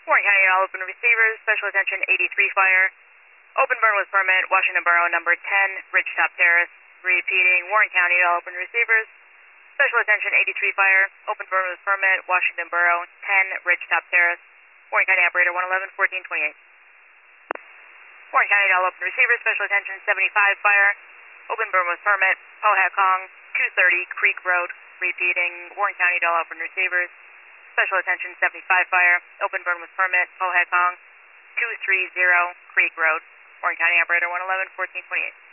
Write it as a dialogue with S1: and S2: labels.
S1: Warren County, all open receivers, special attention 83 fire. Open burn with permit, Washington Borough number 10, Ridgetop Terrace. Repeating, Warren County, all open receivers, special attention 83 fire. Open burn with permit, Washington Borough 10, Ridgetop Terrace. Warren County operator 111-1428. Warren County, all open receivers, special attention 75 fire. Open burn with permit, Pohatcong 230 Creek Road. Repeating, Warren County, all open receivers, special attention 75 fire. Open burn with permit, Pohatcong 230 Creek Road. Warren County operator 111-1428.